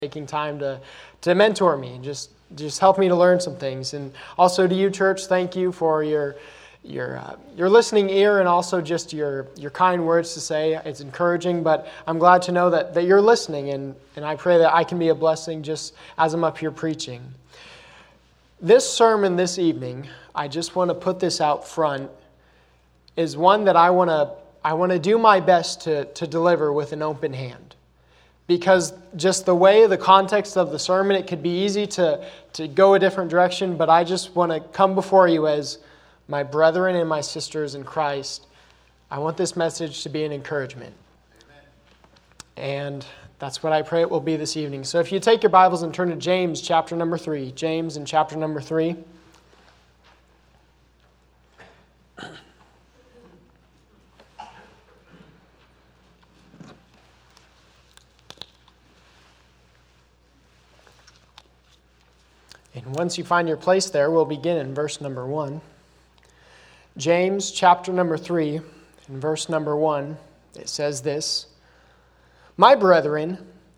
taking time to mentor me and just help me to learn some things. And also to you, church, thank you for your listening ear and also just your kind words to say. It's encouraging, but I'm glad to know that you're listening, and I pray that I can be a blessing just as I'm up here preaching. This sermon this evening, I just want to put this out front, is one that I want to do my best to deliver with an open hand. Because just the way, the context of the sermon, it could be easy to go a different direction, but I just want to come before you as my brethren and my sisters in Christ. I want this message to be an encouragement. Amen. And that's what I pray it will be this evening. So if you take your Bibles and turn to James chapter number 3. James in chapter number 3. And once you find your place there, we'll begin in verse number 1. James chapter number 3, in verse number 1, it says this: My brethren,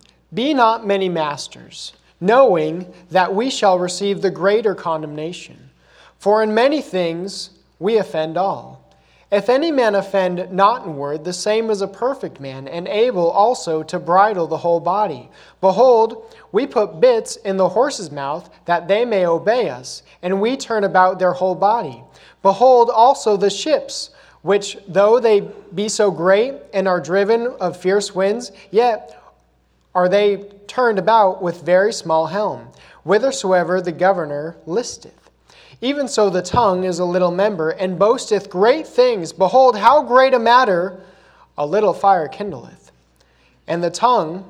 be not many masters, knowing that we shall receive the greater condemnation. For in many things we offend all. If any man offend not in word, the same is a perfect man, and able also to bridle the whole body. Behold, we put bits in the horse's mouth, that they may obey us, and we turn about their whole body. Behold also the ships, which though they be so great, and are driven of fierce winds, yet are they turned about with very small helm, whithersoever the governor listeth. Even so the tongue is a little member, and boasteth great things. Behold, how great a matter a little fire kindleth. And the tongue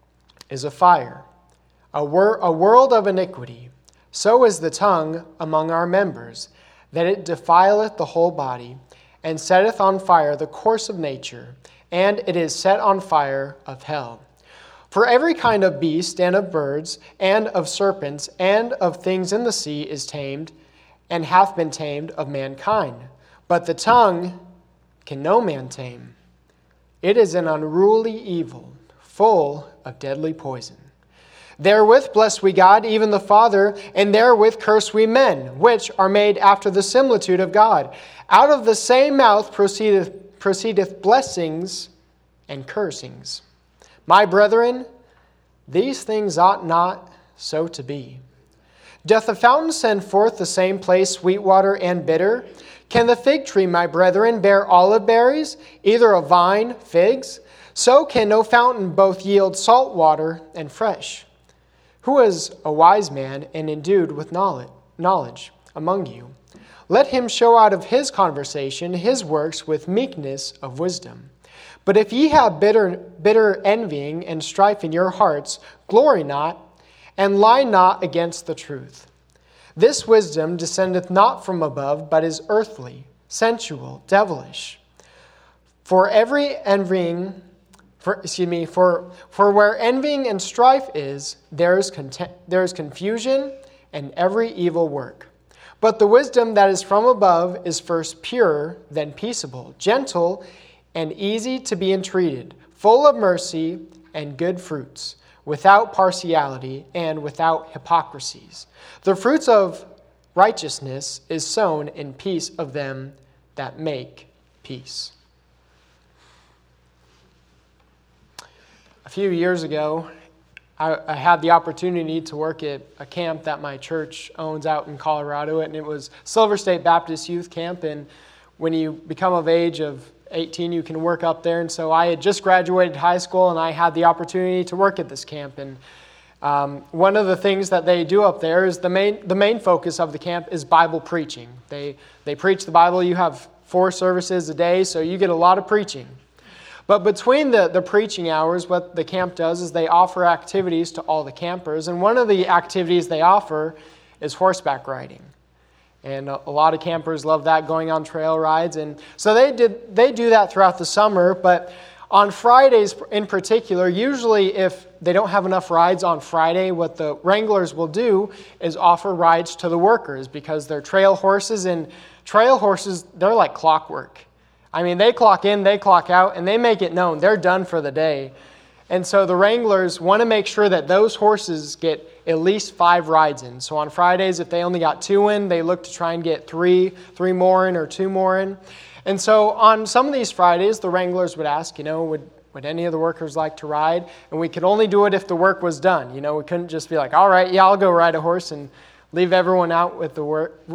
is a fire, a world of iniquity. So is the tongue among our members, that it defileth the whole body, and setteth on fire the course of nature, and it is set on fire of hell. For every kind of beast, and of birds, and of serpents, and of things in the sea is tamed, and hath been tamed of mankind. But the tongue can no man tame. It is an unruly evil, full of deadly poison. Therewith bless we God, even the Father, and therewith curse we men, which are made after the similitude of God. Out of the same mouth proceedeth blessings and cursings. My brethren, these things ought not so to be. Doth the fountain send forth the same place sweet water and bitter? Can the fig tree, my brethren, bear olive berries, either a vine, figs? So can no fountain both yield salt water and fresh. Who is a wise man and endued with knowledge among you? Let him show out of his conversation his works with meekness of wisdom. But if ye have bitter envying and strife in your hearts, glory not, and lie not against the truth. This wisdom descendeth not from above, but is earthly, sensual, devilish. For where envying and strife is, there is confusion and every evil work. But the wisdom that is from above is first pure, then peaceable, gentle, and easy to be entreated, full of mercy and good fruits, without partiality and without hypocrisies. The fruits of righteousness is sown in peace of them that make peace. A few years ago, I had the opportunity to work at a camp that my church owns out in Colorado, and it was Silver State Baptist Youth Camp, and when you become of age of 18, you can work up there. And so I had just graduated high school, and I had the opportunity to work at this camp. And one of the things that they do up there is the main focus of the camp is Bible preaching. They preach the Bible. You have 4 services a day, so you get a lot of preaching. But between the preaching hours, what the camp does is they offer activities to all the campers. And one of the activities they offer is horseback riding. And a lot of campers love that, going on trail rides. And so they do that throughout the summer. But on Fridays in particular, usually if they don't have enough rides on Friday, what the wranglers will do is offer rides to the workers, because they're trail horses. And trail horses, they're like clockwork. I mean, they clock in, they clock out, and they make it known they're done for the day. And so the wranglers want to make sure that those horses get at least 5 rides in. So on Fridays, if they only got 2 in, they look to try and get 3 more in or 2 more in. And so on some of these Fridays, the wranglers would ask, would any of the workers like to ride? And we could only do it if the work was done. We couldn't just be like, all right, yeah, I'll go ride a horse and leave everyone with the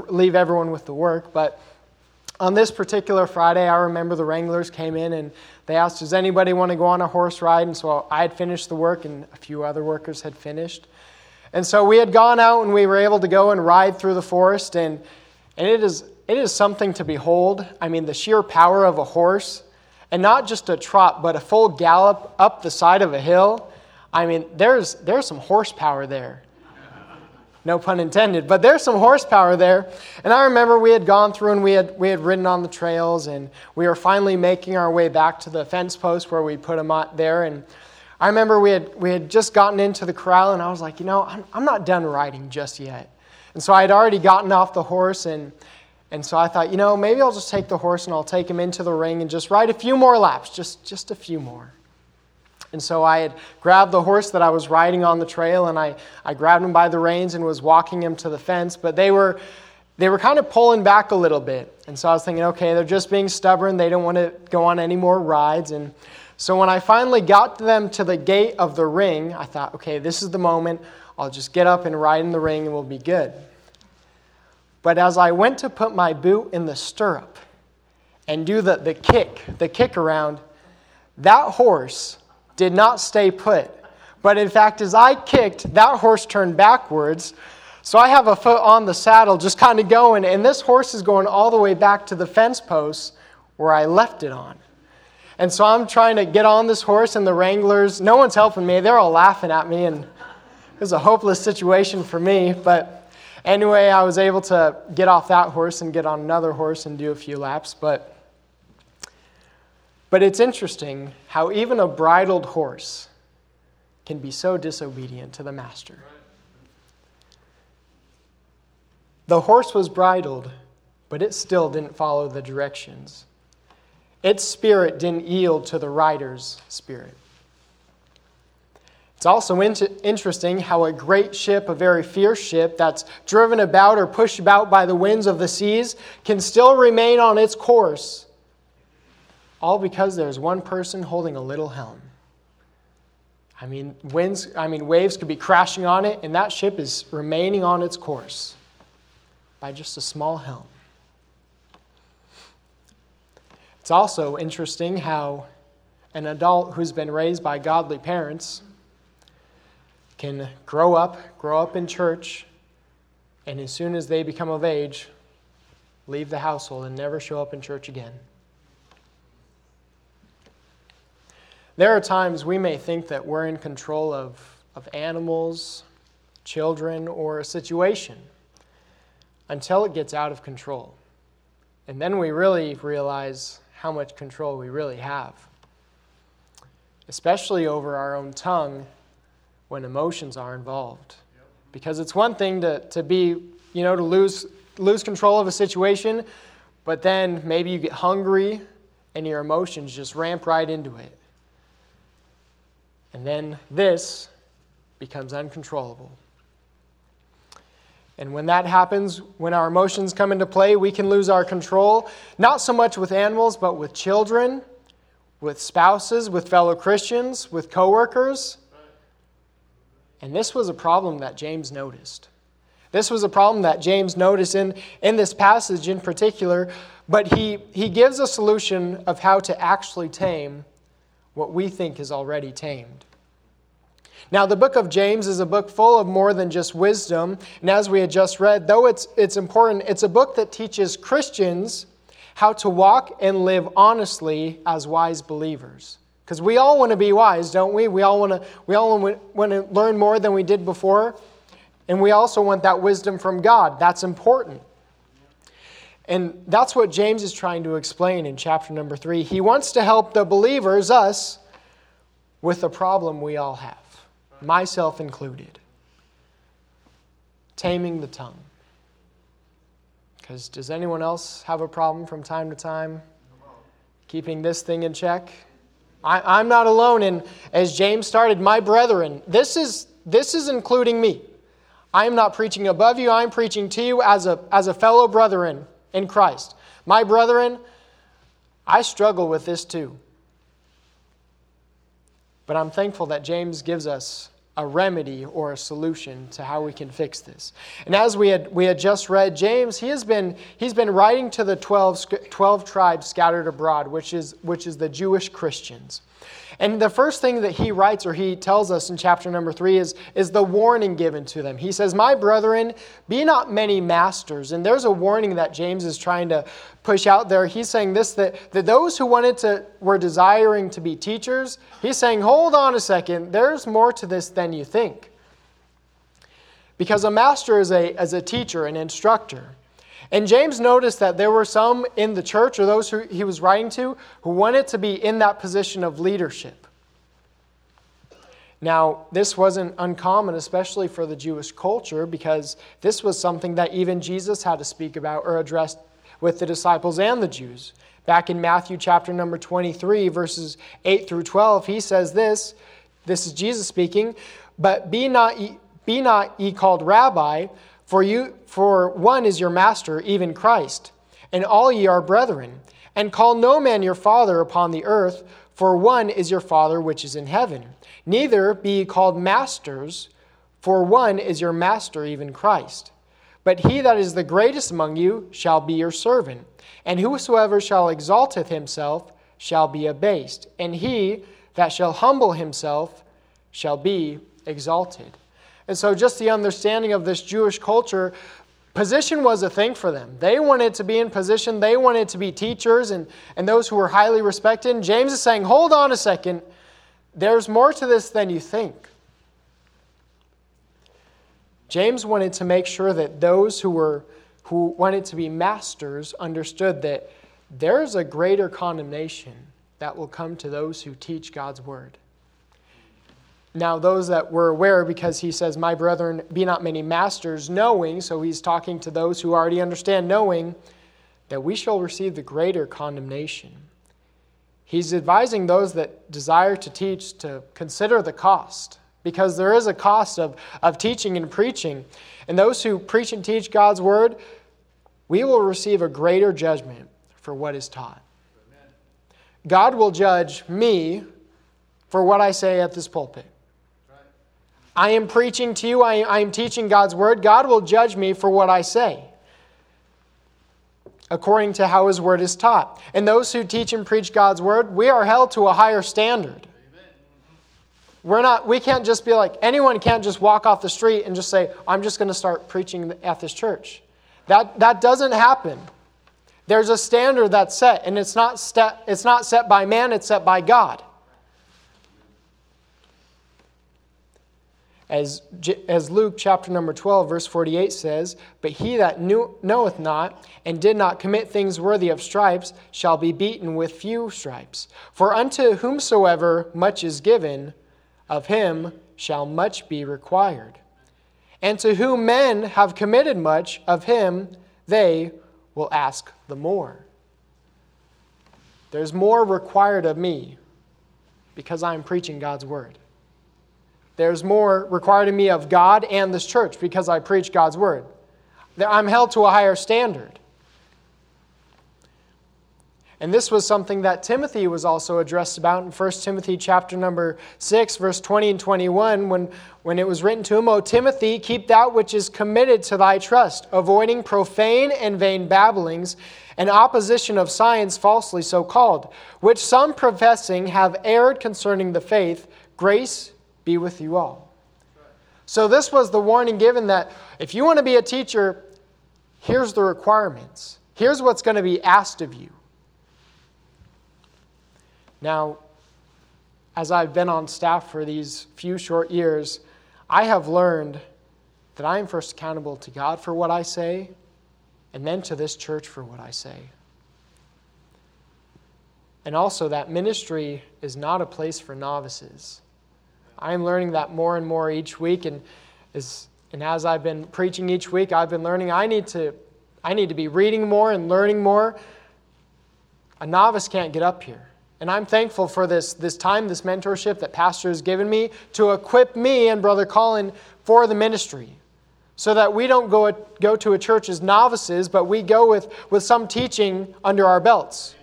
work. But on this particular Friday, I remember the wranglers came in and they asked, does anybody want to go on a horse ride? And so I had finished the work and a few other workers had finished. And so we had gone out and we were able to go and ride through the forest. And it is something to behold. I mean, the sheer power of a horse, and not just a trot, but a full gallop up the side of a hill. I mean, there's some horsepower there. No pun intended, but there's some horsepower there. And I remember we had gone through and we had ridden on the trails, and we were finally making our way back to the fence post where we put them out there. And I remember we had just gotten into the corral, and I was like, I'm not done riding just yet. And so I had already gotten off the horse, and so I thought, maybe I'll just take the horse and I'll take him into the ring and just ride a few more laps, just a few more. And so I had grabbed the horse that I was riding on the trail, and I grabbed him by the reins and was walking him to the fence. But they were kind of pulling back a little bit. And so I was thinking, okay, they're just being stubborn. They don't want to go on any more rides. And so when I finally got them to the gate of the ring, I thought, okay, this is the moment. I'll just get up and ride in the ring and we'll be good. But as I went to put my boot in the stirrup and do the kick around, that horse did not stay put. But in fact, as I kicked, that horse turned backwards. So I have a foot on the saddle just kind of going, and this horse is going all the way back to the fence post where I left it on. And so I'm trying to get on this horse, and the wranglers, no one's helping me. They're all laughing at me, and it was a hopeless situation for me. But anyway, I was able to get off that horse and get on another horse and do a few laps. But it's interesting how even a bridled horse can be so disobedient to the master. The horse was bridled, but it still didn't follow the directions. Its spirit didn't yield to the rider's spirit. It's also interesting how a great ship, a very fierce ship that's driven about or pushed about by the winds of the seas, can still remain on its course, all because there's one person holding a little helm. Waves could be crashing on it, and that ship is remaining on its course by just a small helm. It's also interesting how an adult who's been raised by godly parents can grow up in church, and as soon as they become of age, leave the household and never show up in church again. There are times we may think that we're in control of animals, children, or a situation until it gets out of control. And then we really realize how much control we really have, especially over our own tongue when emotions are involved. Because it's one thing to be, to lose control of a situation, but then maybe you get hungry and your emotions just ramp right into it. And then this becomes uncontrollable. And when that happens, when our emotions come into play, we can lose our control, not so much with animals, but with children, with spouses, with fellow Christians, with coworkers. And this was a problem that James noticed. This was a problem that James noticed in this passage in particular, but he gives a solution of how to actually tame what we think is already tamed. Now, the book of James is a book full of more than just wisdom, and as we had just read, though it's important, it's a book that teaches Christians how to walk and live honestly as wise believers. Because we all want to be wise, don't we? We all want to learn more than we did before, and we also want that wisdom from God. That's important. And that's what James is trying to explain in chapter number 3. He wants to help the believers, us, with a problem we all have, myself included. Taming the tongue. Because does anyone else have a problem from time to time keeping this thing in check? I'm not alone. And as James started, my brethren, this is including me. I am not preaching above you. I'm preaching to you as a fellow brethren in Christ. My brethren, I struggle with this too. But I'm thankful that James gives us a remedy or a solution to how we can fix this. And as we had just read, James, he's been writing to the 12 tribes scattered abroad, which is the Jewish Christians. And the first thing that he writes, or he tells us in chapter number 3, is the warning given to them. He says, my brethren, be not many masters. And there's a warning that James is trying to push out there. He's saying this, that those who were desiring to be teachers, he's saying, hold on a second, there's more to this than you think. Because a master is a teacher, an instructor. And James noticed that there were some in the church, or those who he was writing to, who wanted to be in that position of leadership. Now, this wasn't uncommon, especially for the Jewish culture, because this was something that even Jesus had to speak about or address with the disciples and the Jews. Back in Matthew chapter number 23, verses 8 through 12, he says this is Jesus speaking, but be not ye called rabbi, for one is your master, even Christ, and all ye are brethren. And call no man your father upon the earth, for one is your Father which is in heaven. Neither be ye called masters, for one is your master, even Christ. But he that is the greatest among you shall be your servant. And whosoever shall exalteth himself shall be abased, and he that shall humble himself shall be exalted. And so just the understanding of this Jewish culture, position was a thing for them. They wanted to be in position. They wanted to be teachers and those who were highly respected. And James is saying, hold on a second. There's more to this than you think. James wanted to make sure that those who wanted to be masters understood that there's a greater condemnation that will come to those who teach God's word. Now, those that were aware, because he says, my brethren, be not many masters, knowing, so he's talking to those who already understand, knowing that we shall receive the greater condemnation. He's advising those that desire to teach to consider the cost, because there is a cost of teaching and preaching. And those who preach and teach God's word, we will receive a greater judgment for what is taught. Amen. God will judge me for what I say at this pulpit. I am preaching to you. I am teaching God's word. God will judge me for what I say, according to how his word is taught. And those who teach and preach God's word, we are held to a higher standard. We can't just be like, anyone can't just walk off the street and just say, I'm just going to start preaching at this church. That doesn't happen. There's a standard that's set, and it's not set by man, it's set by God. As Luke chapter number 12, verse 48 says, but he that knoweth not, and did not commit things worthy of stripes, shall be beaten with few stripes. For unto whomsoever much is given, of him shall much be required. And to whom men have committed much, of him they will ask the more. There's more required of me, because I'm preaching God's word. There's more required of me of God and this church because I preach God's word. I'm held to a higher standard. And this was something that Timothy was also addressed about in 1 Timothy chapter number 6, verse 20 and 21, when it was written to him, O Timothy, keep that which is committed to thy trust, avoiding profane and vain babblings, and opposition of science falsely so called, which some professing have erred concerning the faith. Grace be with you all. So this was the warning given that if you want to be a teacher, here's the requirements. Here's what's going to be asked of you. Now, as I've been on staff for these few short years, I have learned that I am first accountable to God for what I say, and then to this church for what I say. And also that ministry is not a place for novices. I'm learning that more and more each week, and as I've been preaching each week, I've been learning I need to be reading more and learning more. A novice can't get up here And I'm thankful for this time, this mentorship that Pastor has given me to equip me and Brother Colin for the ministry. So that we don't go to a church as novices, but we go with some teaching under our belts.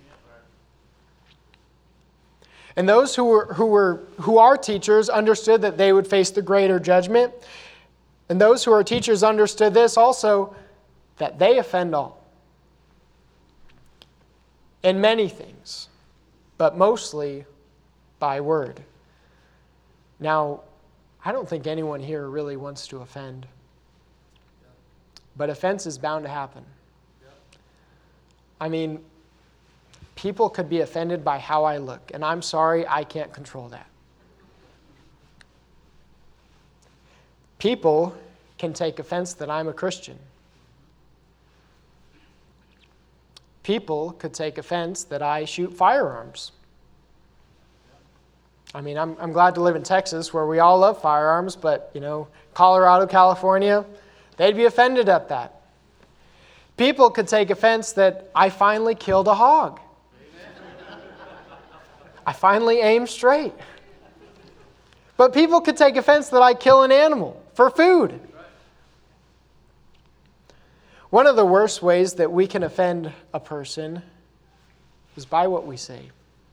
And those who are teachers understood that they would face the greater judgment. And those who are teachers understood this also, that they offend all. In many things, but mostly by word. Now, I don't think anyone here really wants to offend. But offense is bound to happen. I mean, people could be offended by how I look, and I'm sorry, I can't control that. People can take offense that I'm a Christian. People could take offense that I shoot firearms. I mean, I'm glad to live in Texas where we all love firearms, but, Colorado, California, they'd be offended at that. People could take offense that I finally killed a hog. I finally aimed straight. But people could take offense that I kill an animal for food. One of the worst ways that we can offend a person is by what we say.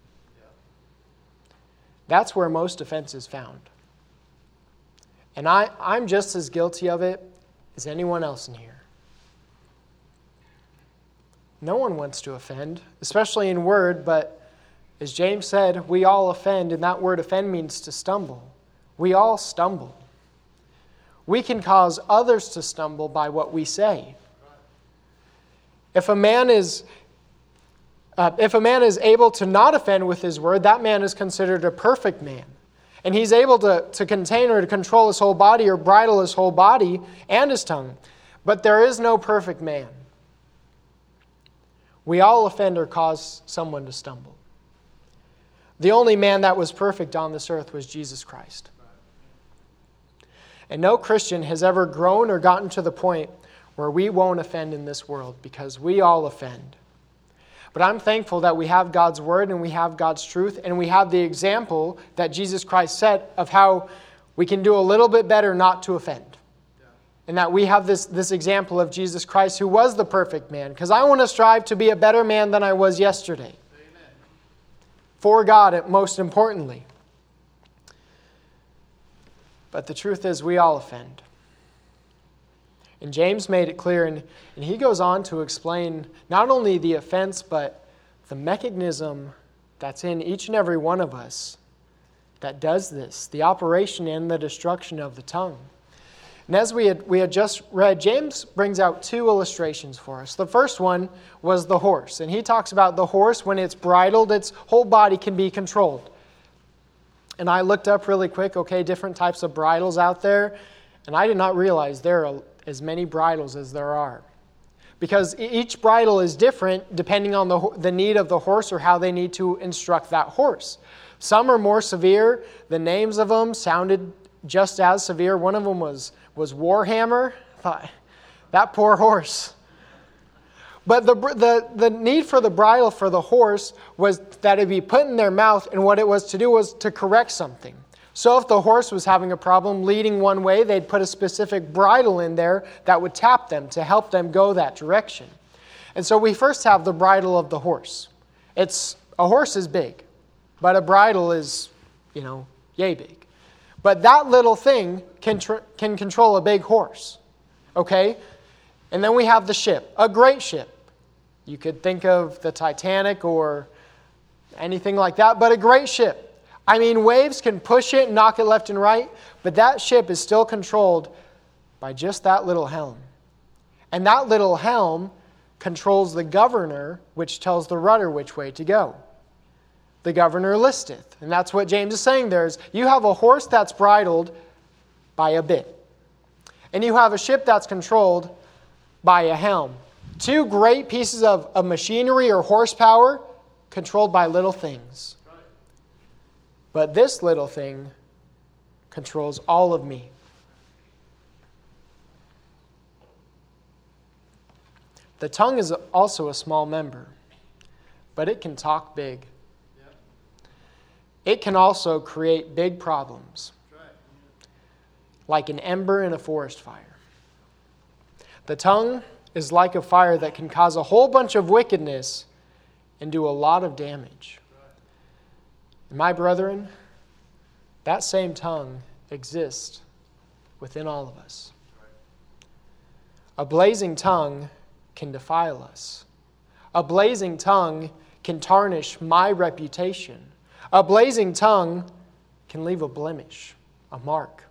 That's where most offense is found. And I'm just as guilty of it as anyone else in here. No one wants to offend, especially in word, but as James said, we all offend, and that word offend means to stumble. We all stumble. We can cause others to stumble by what we say. If a man is able to not offend with his word, that man is considered a perfect man. And he's able to contain or to control his whole body or bridle his whole body and his tongue. But there is no perfect man. We all offend or cause someone to stumble. The only man that was perfect on this earth was Jesus Christ. And no Christian has ever grown or gotten to the point where we won't offend in this world, because we all offend. But I'm thankful that we have God's word and we have God's truth, and we have the example that Jesus Christ set of how we can do a little bit better not to offend. And that we have this example of Jesus Christ, who was the perfect man. Because I want to strive to be a better man than I was yesterday. Amen. For God, most importantly. But the truth is, we all offend. And James made it clear, and he goes on to explain not only the offense, but the mechanism that's in each and every one of us that does this, the operation and the destruction of the tongue. And as we had just read, James brings out two illustrations for us. The first one was the horse, and he talks about the horse, when it's bridled, its whole body can be controlled. And I looked up really quick, different types of bridles out there, and I did not realize there are as many bridles as there are. Because each bridle is different depending on the need of the horse or how they need to instruct that horse. Some are more severe. The names of them sounded just as severe. One of them was Warhammer. I thought, that poor horse. But the need for the bridle for the horse was that it be put in their mouth, and what it was to do was to correct something. So if the horse was having a problem leading one way, they'd put a specific bridle in there that would tap them to help them go that direction. And so we first have the bridle of the horse. A horse is big, but a bridle is, yay big. But that little thing can control a big horse, okay? And then we have the ship, a great ship. You could think of the Titanic or anything like that, but a great ship. I mean, waves can push it and knock it left and right, but that ship is still controlled by just that little helm. And that little helm controls the governor, which tells the rudder which way to go. The governor listeth. And that's what James is saying there is, you have a horse that's bridled by a bit. And you have a ship that's controlled by a helm. Two great pieces of machinery or horsepower controlled by little things. But this little thing controls all of me. The tongue is also a small member, but it can talk big. Yep. it can also create big problems, like an ember in a forest fire. The tongue is like a fire that can cause a whole bunch of wickedness and do a lot of damage. And my brethren, that same tongue exists within all of us. A blazing tongue can defile us. A blazing tongue can tarnish my reputation. A blazing tongue can leave a blemish, a mark.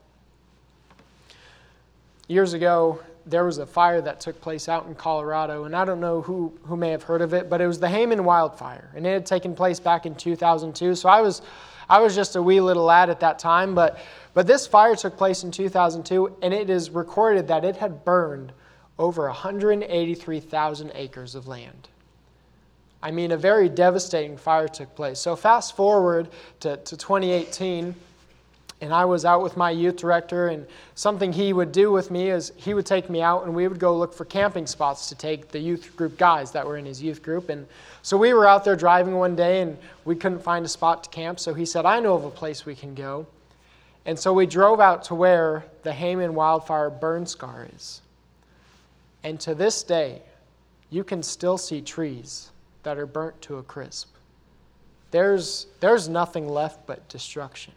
Years ago, there was a fire that took place out in Colorado, and I don't know who may have heard of it, but it was the Hayman wildfire, and it had taken place back in 2002. So I was just a wee little lad at that time, but this fire took place in 2002, and it is recorded that it had burned over 183,000 acres of land. I mean, a very devastating fire took place. So fast forward to 2018, and I was out with my youth director, and something he would do with me is he would take me out and we would go look for camping spots to take the youth group guys that were in his youth group. And so we were out there driving one day and we couldn't find a spot to camp. So he said, I know of a place we can go. And so we drove out to where the Hayman wildfire burn scar is. And to this day, you can still see trees that are burnt to a crisp. There's nothing left but destruction.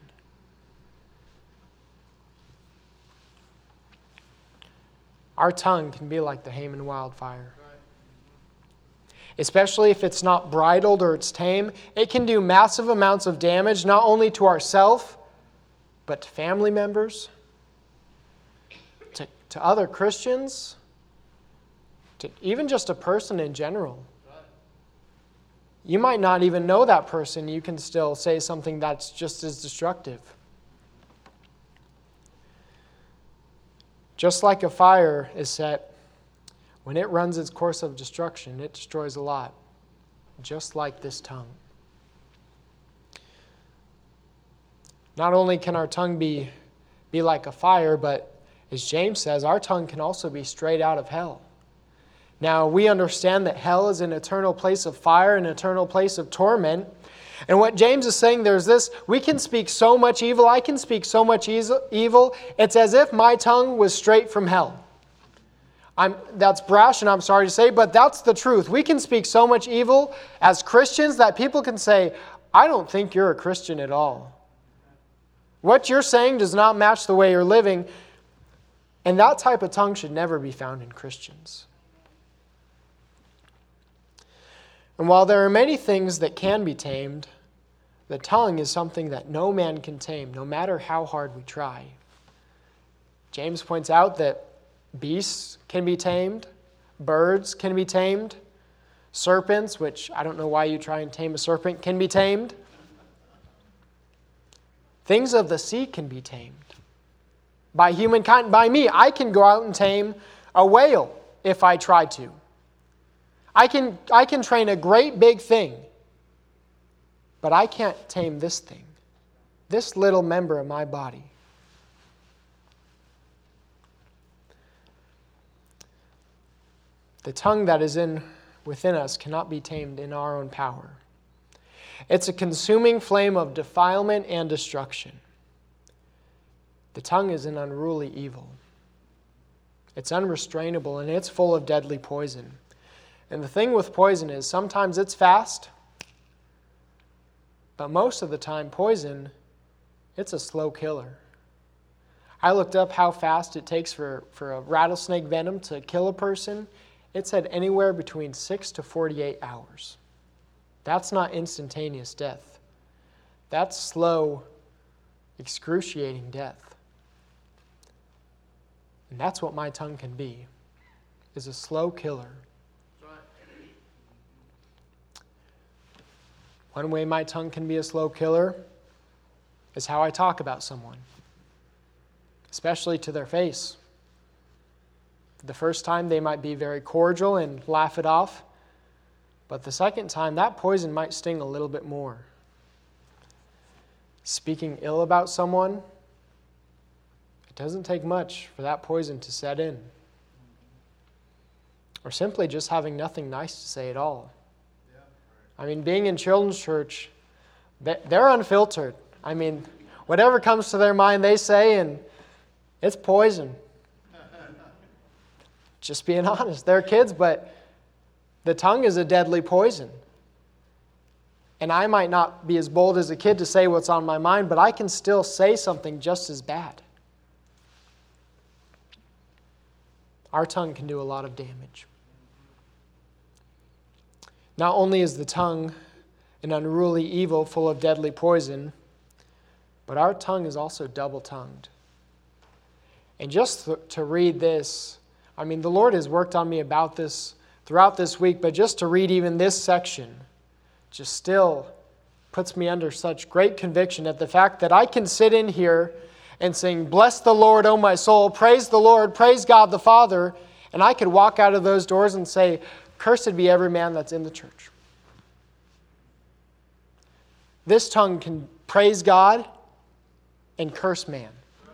Our tongue can be like the Hayman wildfire. Especially if it's not bridled or it's tame, it can do massive amounts of damage, not only to ourselves, but to family members, to other Christians, to even just a person in general. You might not even know that person. You can still say something that's just as destructive. Just like a fire is set, when it runs its course of destruction, it destroys a lot, just like this tongue. Not only can our tongue be like a fire, but as James says, our tongue can also be straight out of hell. Now, we understand that hell is an eternal place of fire, an eternal place of torment. And what James is saying there is this: we can speak so much evil, I can speak so much evil, it's as if my tongue was straight from hell. That's brash, and I'm sorry to say, but that's the truth. We can speak so much evil as Christians that people can say, I don't think you're a Christian at all. What you're saying does not match the way you're living. And that type of tongue should never be found in Christians. And while there are many things that can be tamed, the tongue is something that no man can tame, no matter how hard we try. James points out that beasts can be tamed, birds can be tamed, serpents, which I don't know why you try and tame a serpent, can be tamed. Things of the sea can be tamed. By humankind, by me, I can go out and tame a whale if I try to. I can train a great big thing, but I can't tame this thing, this little member of my body. The tongue that is within us cannot be tamed in our own power. It's a consuming flame of defilement and destruction. The tongue is an unruly evil. It's unrestrainable and it's full of deadly poison. And the thing with poison is sometimes it's fast, but most of the time poison, it's a slow killer. I looked up how fast it takes for a rattlesnake venom to kill a person. It said anywhere between 6 to 48 hours. That's not instantaneous death. That's slow, excruciating death. And that's what my tongue can be, is a slow killer. One way my tongue can be a slow killer is how I talk about someone, especially to their face. The first time they might be very cordial and laugh it off, but the second time that poison might sting a little bit more. Speaking ill about someone, it doesn't take much for that poison to set in. Or simply just having nothing nice to say at all. I mean, being in children's church, They're unfiltered. I mean, whatever comes to their mind, they say, and it's poison. Just being honest. They're kids, but the tongue is a deadly poison. And I might not be as bold as a kid to say what's on my mind, but I can still say something just as bad. Our tongue can do a lot of damage. Not only is the tongue an unruly evil full of deadly poison, but our tongue is also double-tongued. And just to read this, I mean, the Lord has worked on me about this throughout this week, but just to read even this section just still puts me under such great conviction at the fact that I can sit in here and sing, "Bless the Lord, O my soul, praise the Lord, praise God the Father," and I could walk out of those doors and say, "Cursed be every man that's in the church." This tongue can praise God and curse man.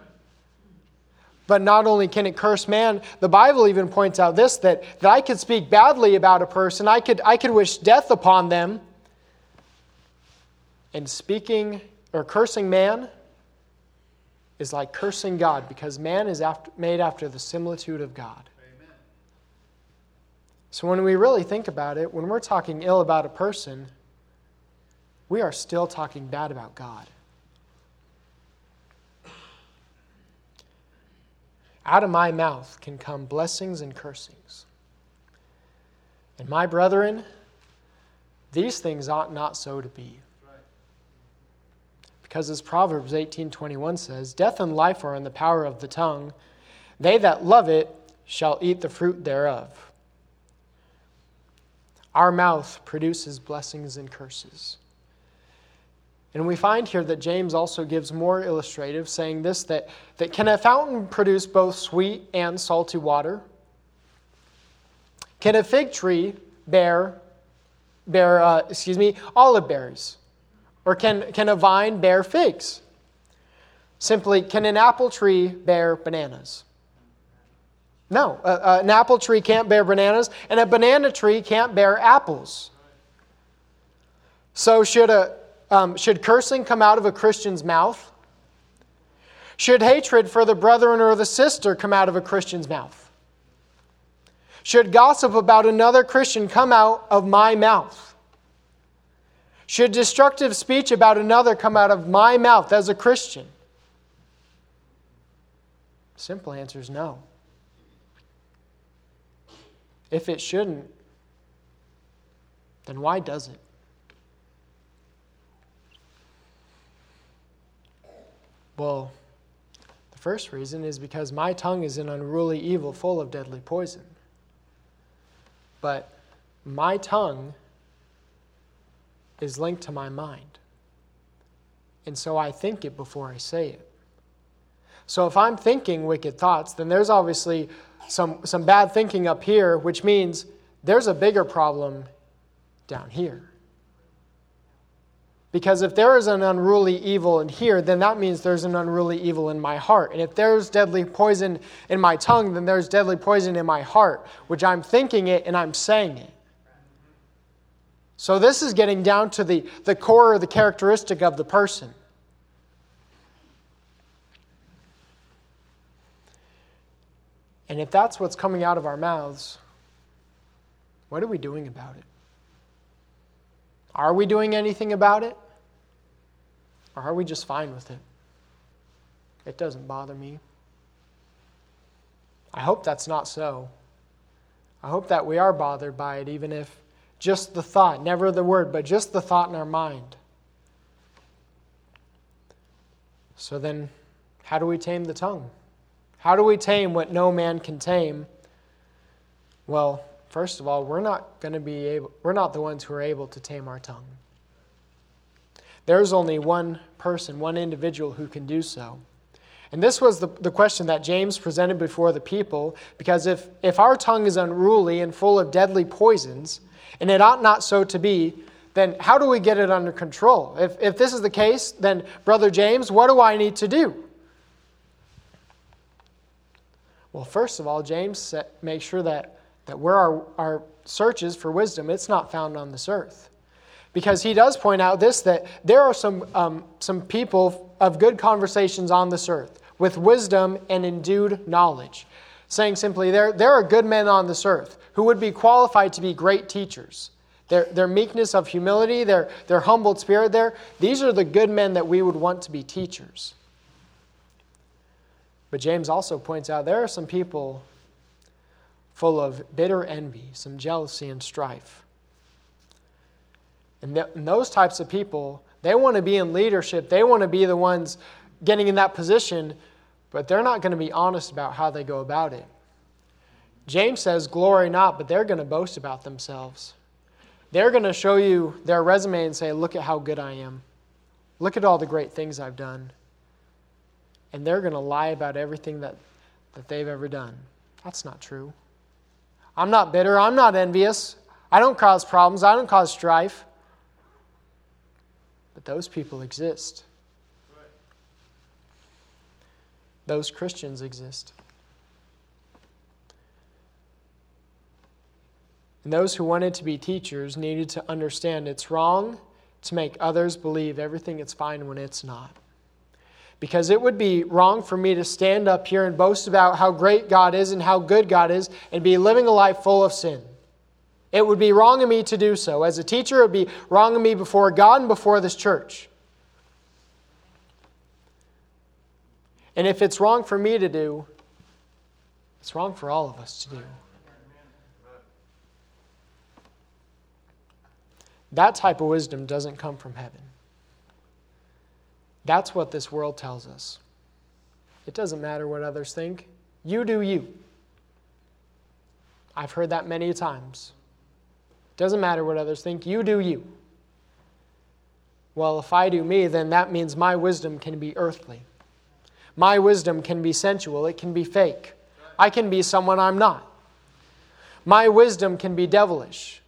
But not only can it curse man, the Bible even points out this, that I could speak badly about a person, I could wish death upon them, and speaking or cursing man is like cursing God, because man is made after the similitude of God. Amen. So when we really think about it, when we're talking ill about a person, we are still talking bad about God. Out of my mouth can come blessings and cursings. And my brethren, these things ought not so to be. Because as Proverbs 18:21 says, "Death and life are in the power of the tongue. They that love it shall eat the fruit thereof." Our mouth produces blessings and curses. And we find here that James also gives more illustrative, saying this, that can a fountain produce both sweet and salty water? Can a fig tree bear olive berries? Or can a vine bear figs? Simply, can an apple tree bear bananas? No, an apple tree can't bear bananas, and a banana tree can't bear apples. So should cursing come out of a Christian's mouth? Should hatred for the brethren or the sister come out of a Christian's mouth? Should gossip about another Christian come out of my mouth? Should destructive speech about another come out of my mouth as a Christian? Simple answer is no. If it shouldn't, then why does it? Well, the first reason is because my tongue is an unruly evil full of deadly poison. But my tongue is linked to my mind. And so I think it before I say it. So if I'm thinking wicked thoughts, then there's obviously some bad thinking up here, which means there's a bigger problem down here. Because if there is an unruly evil in here, then that means there's an unruly evil in my heart. And if there's deadly poison in my tongue, then there's deadly poison in my heart, which I'm thinking it and I'm saying it. So this is getting down to the core or the characteristic of the person. And if that's what's coming out of our mouths, what are we doing about it? Are we doing anything about it? Or are we just fine with it? It doesn't bother me. I hope that's not so. I hope that we are bothered by it, even if just the thought, never the word, but just the thought in our mind. So then, how do we tame the tongue? How do we tame what no man can tame? Well, first of all, we're not the ones who are able to tame our tongue. There's only one person, one individual who can do so. And this was the question that James presented before the people, because if our tongue is unruly and full of deadly poisons, and it ought not so to be, then how do we get it under control? If this is the case, then Brother James, what do I need to do? Well, first of all, James makes sure that where our search is for wisdom, it's not found on this earth. Because he does point out this, that there are some people of good conversations on this earth with wisdom and endued knowledge. Saying simply, there are good men on this earth who would be qualified to be great teachers. Their meekness of humility, their humbled spirit these are the good men that we would want to be teachers. But James also points out there are some people full of bitter envy, some jealousy and strife. And those types of people, they want to be in leadership. They want to be the ones getting in that position, but they're not going to be honest about how they go about it. James says, glory not, but they're going to boast about themselves. They're going to show you their resume and say, look at how good I am. Look at all the great things I've done. And they're going to lie about everything that they've ever done. That's not true. I'm not bitter. I'm not envious. I don't cause problems. I don't cause strife. But those people exist. Those Christians exist. And those who wanted to be teachers needed to understand it's wrong to make others believe everything is fine when it's not. Because it would be wrong for me to stand up here and boast about how great God is and how good God is and be living a life full of sin. It would be wrong of me to do so. As a teacher, it would be wrong of me before God and before this church. And if it's wrong for me to do, it's wrong for all of us to do. That type of wisdom doesn't come from heaven. That's what this world tells us. It doesn't matter what others think. You do you. I've heard that many times. It doesn't matter what others think. You do you. Well, if I do me, then that means my wisdom can be earthly. My wisdom can be sensual. It can be fake. I can be someone I'm not. My wisdom can be devilish.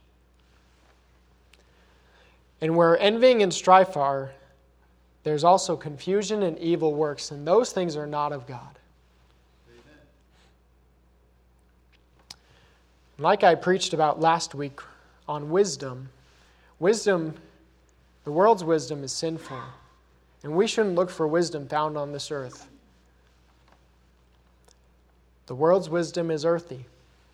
And where envying and strife are, there's also confusion and evil works, and those things are not of God. Amen. Like I preached about last week on wisdom, the world's wisdom is sinful, and we shouldn't look for wisdom found on this earth. The world's wisdom is earthy.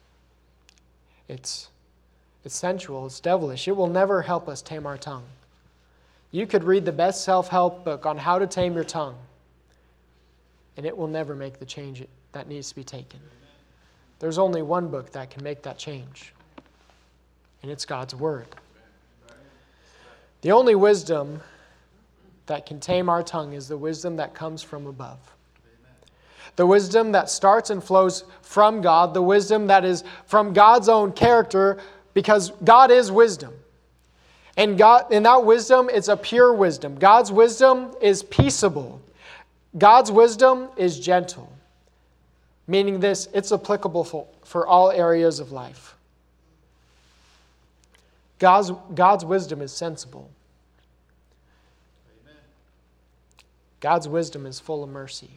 It's sensual, it's devilish. It will never help us tame our tongue. You could read the best self-help book on how to tame your tongue, and it will never make the change that needs to be taken. There's only one book that can make that change, and it's God's Word. The only wisdom that can tame our tongue is the wisdom that comes from above. The wisdom that starts and flows from God, the wisdom that is from God's own character, because God is wisdom. And in that wisdom, it's a pure wisdom. God's wisdom is peaceable. God's wisdom is gentle. Meaning this, it's applicable for all areas of life. God's wisdom is sensible. Amen. God's wisdom is full of mercy.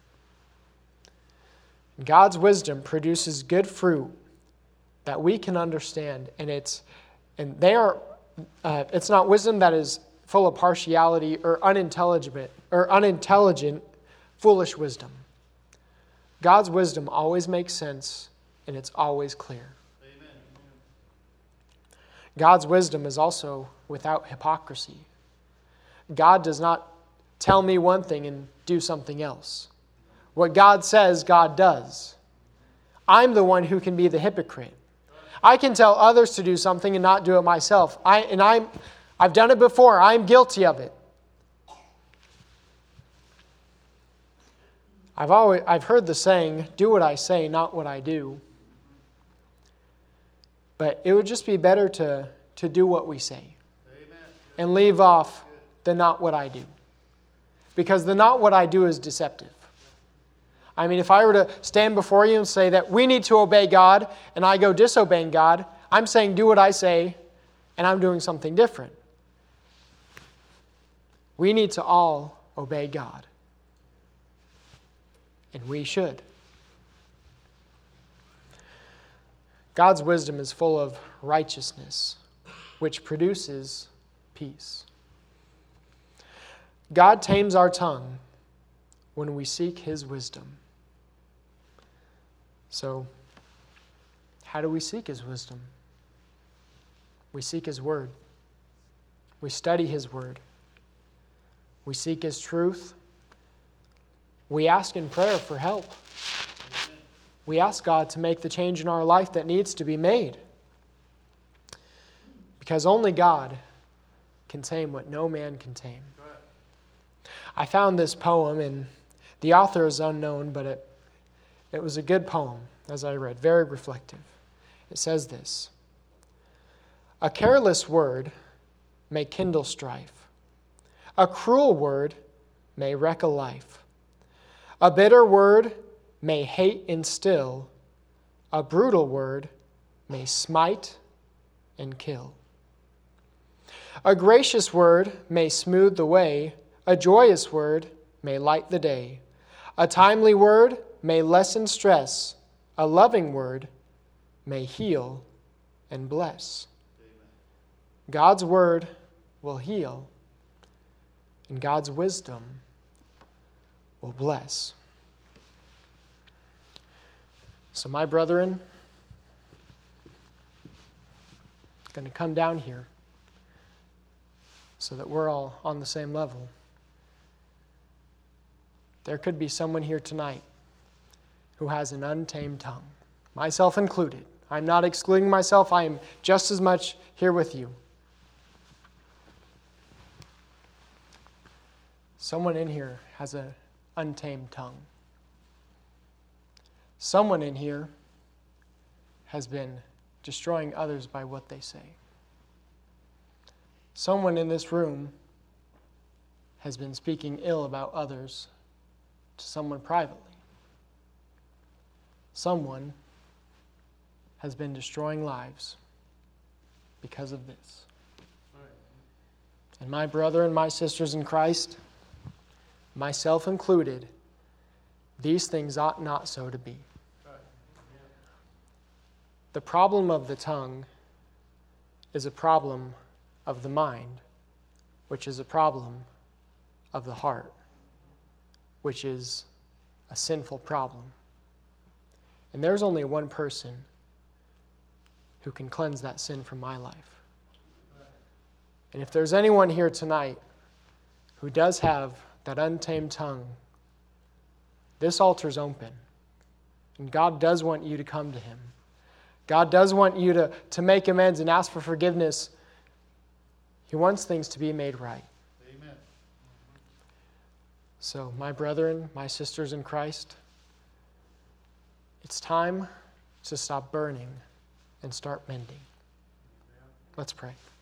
God's wisdom produces good fruit that we can understand, and it's not wisdom that is full of partiality or unintelligent, foolish wisdom. God's wisdom always makes sense, and it's always clear. Amen. God's wisdom is also without hypocrisy. God does not tell me one thing and do something else. What God says, God does. I'm the one who can be the hypocrite. I can tell others to do something and not do it myself. I've done it before. I'm guilty of it. I've heard the saying, do what I say, not what I do. But it would just be better to do what we say. Amen. And leave off the not what I do. Because the not what I do is deceptive. I mean, if I were to stand before you and say that we need to obey God, and I go disobeying God, I'm saying do what I say, and I'm doing something different. We need to all obey God. And we should. God's wisdom is full of righteousness, which produces peace. God tames our tongue when we seek His wisdom. So, how do we seek His wisdom? We seek His Word. We study His Word. We seek His truth. We ask in prayer for help. We ask God to make the change in our life that needs to be made. Because only God can tame what no man can tame. I found this poem, and the author is unknown, but it was a good poem, as I read, very reflective. It says this: "A careless word may kindle strife. A cruel word may wreck a life. A bitter word may hate instill. A brutal word may smite and kill. A gracious word may smooth the way. A joyous word may light the day. A timely word may lessen stress. A loving word may heal and bless." God's word will heal, and God's wisdom will bless. So, my brethren, I'm going to come down here so that we're all on the same level. There could be someone here tonight who has an untamed tongue, myself included. I'm not excluding myself. I am just as much here with you. Someone in here has an untamed tongue. Someone in here has been destroying others by what they say. Someone in this room has been speaking ill about others to someone privately. Someone has been destroying lives because of this. And my brother and my sisters in Christ, myself included, these things ought not so to be. The problem of the tongue is a problem of the mind, which is a problem of the heart, which is a sinful problem. And there's only one person who can cleanse that sin from my life. And if there's anyone here tonight who does have that untamed tongue, this altar's open. And God does want you to come to Him. God does want you to make amends and ask for forgiveness. He wants things to be made right. Amen. So, my brethren, my sisters in Christ, it's time to stop burning and start mending. Let's pray.